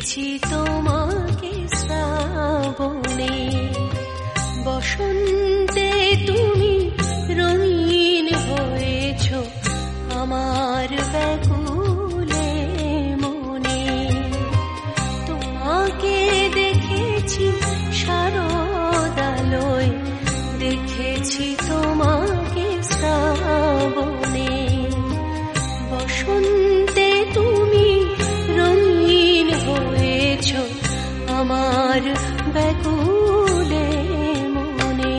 দেখেছি তোমাকে শ্রাবণে, বসন্তে তুমি রঙিন হয়েছ আমার ব্যাকুলে মনে। তোমাকে দেখেছি শারদালয়, দেখেছি তোমাকে শ্রাবণে, বসন্তে তুমি রঙিন হয়েছ আমার ব্যাকুলে মনে।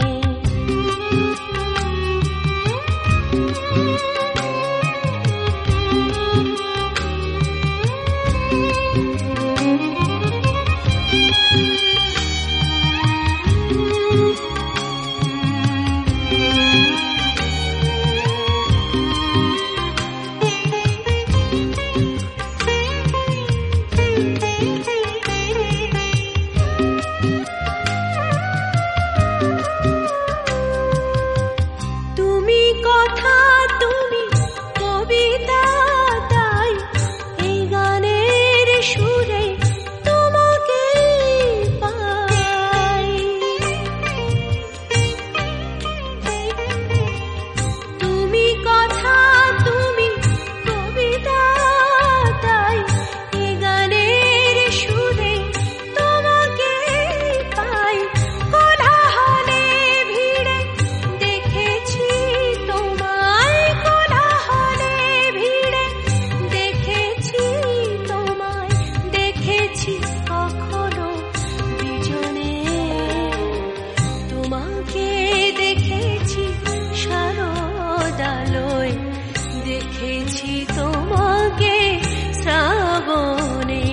দেখেছি তোমাকে শ্রাবণে,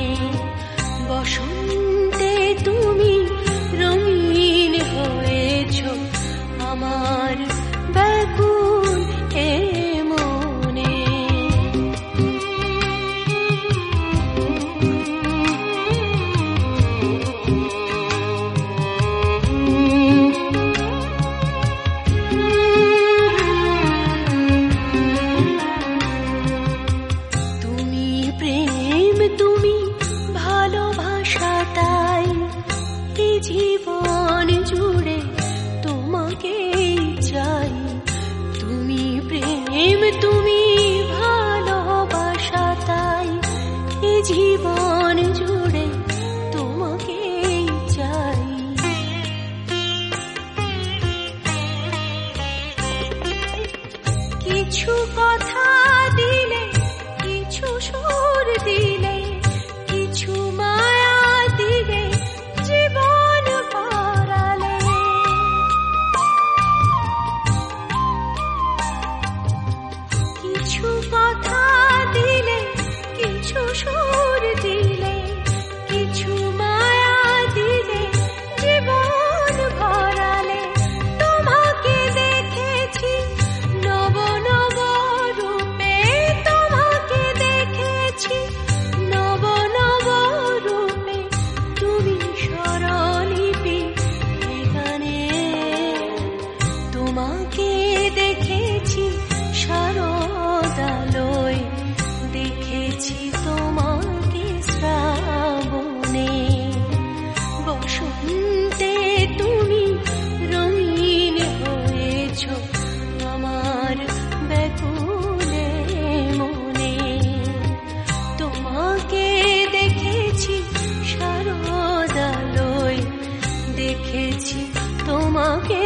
বসন্তে তুমি রঙিন হয়েছ আমার ব্যাকুল মনে। জীবন জুড়ে তোমাকে চাই, তুমি প্রেম, তুমি ভালোবাসা, তাই এই জীবন জুড়ে তোমাকে চাই। কিছু কথা দিলে, কিছু সুর দিলে, কিছু মায়া দিলে, জীবন পরালে, কিছু কথা দিলে, কিছু সুর দিলে, কিছু মায়া দিলে, জীবন ভরালে। তোমাকে দেখেছি নব নব রূপে, তোমাকে দেখেছি নব নব রূপে, তুমি স্বরলিপি এখানে। তোমাকে দেখেছি শারদালয়, দেখেছি তোমাকে শ্রাবণে, বসন্তে তুমি রঙিন হয়েছ আমার ব্যাকুলে মনে। তোমাকে দেখেছি শারদালয়, দেখেছি তোমাকে